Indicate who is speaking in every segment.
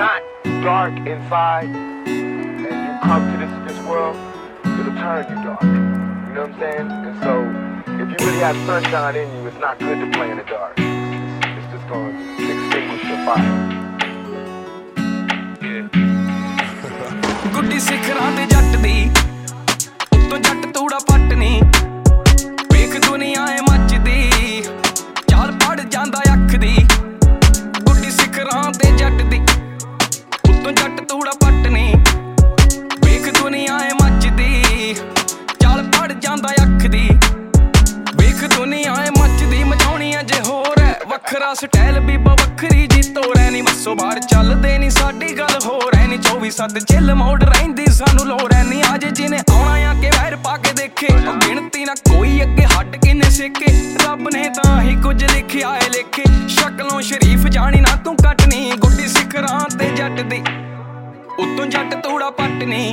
Speaker 1: not dark inside and you come to this world, it'll turn you dark. You know what I'm saying? And so if you really have sunshine in you, it's not good to play in the dark. It's just going to extinguish your fire.
Speaker 2: ਗੁੱਡੀ ਸਿਖਰਾਂ ਤੇ ਜੱਟ ਦੀ ਉੱਤੋਂ ਜੱਟ ਤੂੜਾ ਪੱਟ ਨੀ ਵੇਖ ਦੁਨੀਆ ਏ ਮੱਚਦੀ ਚਾਲ ਪੜ ਜਾਂਦਾ ਅੱਖ ਦੀ ਗੁੱਡੀ ਸਿਖਰਾਂ ਤੇ ਜੱਟ ਦੀ ਉੱਤੋਂ ਜੱਟ ਤੂੜਾ ਪੱਟ ਨੀ ਵੇਖ ਦੁਨੀਆ ਏ ਮੱਚਦੀ ਚਾਲ ਪੜ ਜਾਂਦਾ ਅੱਖ ਦੀ ਵੇਖ ਦੁਨੀਆ ਏ ਮੱਚਦੀ ਮਚਾਉਣੀ ਅਜੇ ਹੋਰ ਐ ਵੱਖਰਾ ਸਟਾਈਲ ਬੀਬਾ ਵੱਖਰੀ ਜੀ ਤੋੜੈ ਨੀ ਮੱਸੋ ਬਾਹਰ ਚੱਲਦੇ ਨੀ ਸਾਡੀ ਗੱਲ ਹੋਰ ਐ ਨੀ 24/7 ਚਿੱਲ ਮੋੜ ਰਹਿੰਦੀ ਸਾਨੂੰ ਲੋੜ ਐ ਨੀ ਅੱਜ ਜਿਹਨੇ ਆਉਣਾ ਆ ਕੇ ਵੈਰ ਪਾ ਕੇ ਦੇਖੇ ਉਹ ਗਿਣਤੀ ਨਾ ਕੋਈ ਅੱਗੇ ਹੱਡ ਕਿੰਨੇ ਸੇਕੇ ਰੱਬ ਨੇ ਤਾਂ ਹੀ ਕੁਝ ਲਿਖਿਆ ਏ ਲੇਖੇ ਸ਼ਕਲੋਂ ਸ਼ਰੀਫ ਜਾਣੀ ਨਾ ਤੂੰ ਕੱਟਣੀ ਗੁੱਡੀ ਸਿਖਰਾਂ ਤੇ ਜੱਟ ਦੀ ਉੱਤੋਂ ਜੱਟ ਤੂੜਾ ਪੱਟਣੀ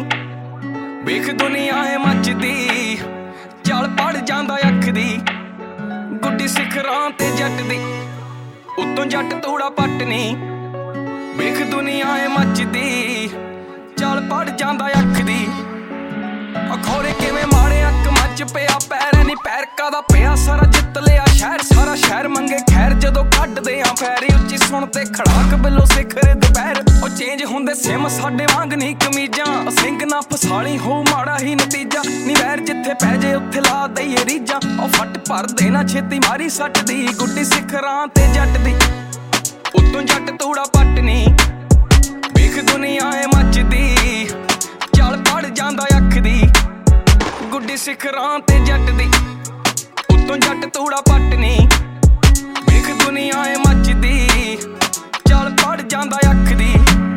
Speaker 2: ਵੇਖ ਦੁਨੀਆ ਏ ਮੱਚਦੀ ਚੱਲ ਪੜ ਜਾਂਦਾ ਅੱਖ ਦੀ ਗੁੱਡੀ ਸਿਖਰਾਂ ਤੇ ਜੱਟ ਦੀ ਉੱਤੋਂ ਜੱਟ ਤੂੜਾ ਪੱਟਣੀ ਵੇਖ ਦੁਨੀਆ ਏ ਮੱਚਦੀ ਚੱਲ ਪੜ ਜਾਂਦਾ ਅੱਖ ਦੀ ਅਖੌਰੇ ਕਿਵੇਂ ਮਾੜੇ ਅੱਖ ਮੱਚ ਪਿਆ ਪੈਰ ਨੀ ਪੈਰ ਕਾਦਾ ਪਿਆ ਸਾਰਾ ਜਿੱਤ ਲਿਆ ਸ਼ਹਿਰ ਸਾਰਾ ਸ਼ਹਿਰ ਮੰਗੇ ਖੈਰ ਜਦੋਂ ਕੱਢਦੇ ਆ ਫੈਰੀ ਉੱਚੀ ਸੁਣ ਤੇ ਖੜਾਕ ਬਿੱਲੋ ਸਿਖਰ ਦੁਪਹਿਰ ਉਹ ਚੇਂਜ ਹੁੰਦੇ ਸਿਮ ਸਾਡੇ ਵਾਂਗ ਨਹੀਂ ਕਮੀਜ਼ਾਂ ਸਿੰਘ ਨਾ ਫਸਾਲੀ ਹੋ ਮਾੜਾ ਹੀ ਨਤੀਜਾ ਨੀ ਵੈਰ ਜਿੱਥੇ ਪੈ ਜੇ ਉੱਥੇ ਲਾ ਦਈਏ ਰੀਜਾਂ ਉਹ ਫੱਟ ਭਰਦੇ ਨਾ ਛੇਤੀ ਮਾਰੀ ਸੱਟ ਦੀ ਗੁੱਡੀ ਸਿਖਰਾਂ ਤੇ ਜੱਟ ਦੀ ਉੱਤੋਂ ਜੱਟ ਤੂੜਾ ਪੱਟਣੀ ਵੇਖ ਦੁਨੀਆ ਏ ਮੱਚਦੀ ਚੱਲ ਪੜ ਜਾਂਦਾ ਅੱਖ ਦੀ ਗੁੱਡੀ ਸਿਖਰਾਂ ਤੇ ਜੱਟ ਦੀ ਉੱਤੋਂ ਜੱਟ ਤੂੜਾ ਪੱਟਣੀ ਵੇਖ ਦੁਨੀਆ ਏ ਮੱਚਦੀ ਚੱਲ ਪੜ ਜਾਂਦਾ ਅੱਖ ਦੀ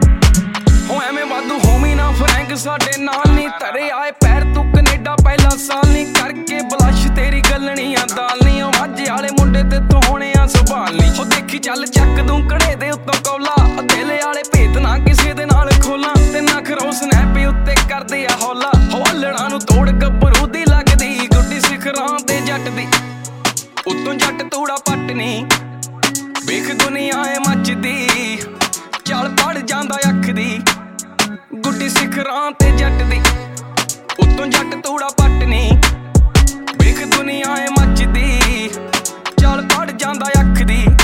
Speaker 2: ਹੋ ਐਵੇਂ ਵਾਧੂ ਹੋਮੀ ਨਾ ਫਰੈਂਕ ਸਾਡੇ ਨਾਲ ਨੀ ਧਰੇ ਆਏ ਪੈਰ ਤੂੰ ਕੈਨੇਡਾ ਪਹਿਲਾ ਸਾਲ ਨੀ ਕਰਕੇ ਬਲਸ਼ ਤੇਰੀ ਗੱਲਣੀ ਆ ਦਾਲ ਨੀ ਉਹ ਮਾਝੇ ਵਾਲੇ ਮੁੰਡੇ ਤੇ ਤੂੰ ਹੋਣੇ ਆ ਸੰਭਾਲ ਨੀ ਉਹ ਦੇਖੀ ਚੱਲ ਚੱਕ ਦੂੰ ਕੜੇ ਦੇ ਉੱਤੋਂ ਕੌਲਾ ਦਿਲ ਵਾਲੇ ਭੇਤ ਨਾ ਕਿਸੇ ਦੇ ਨਾਲ ਖੋਲਾਂ ਤੇ ਨਾ ਖਰੋ ਸਨੈਪ ਉੱਤੇ ਕਰਦੇ ਆ ਹੌਲਾ ਹੌਲਣਾ ਨੂੰ ਤੋੜ ਗੱਭਰੂ ਦੀ ਲੱਗਦੀ ਗੁੱਡੀ ਸਿਖਰਾਂ ਤੇ ਜੱਟ ਦੀ ਉੱਤੋਂ ਜੱਟ ਤੂੜਾ ਪੱਟਣੀ ਵੇਖ ਦੁਨੀਆ ਏ ਮੱਚਦੀ ਚੱਲ ਪੜ ਜਾਂਦਾ ਅੱਖ ਦੀ ਗੁੱਡੀ ਸਿਖਰਾਂ ਤੇ ਜੱਟ ਦੀ ਉੱਤੋਂ ਜੱਟ ਤੂੜਾ ਪੱਟਣੀ ਵੇਖ ਦੁਨੀਆ ਏ ਮੱਚਦੀ ਚੱਲ ਪੜ ਜਾਂਦਾ ਅੱਖ ਦੀ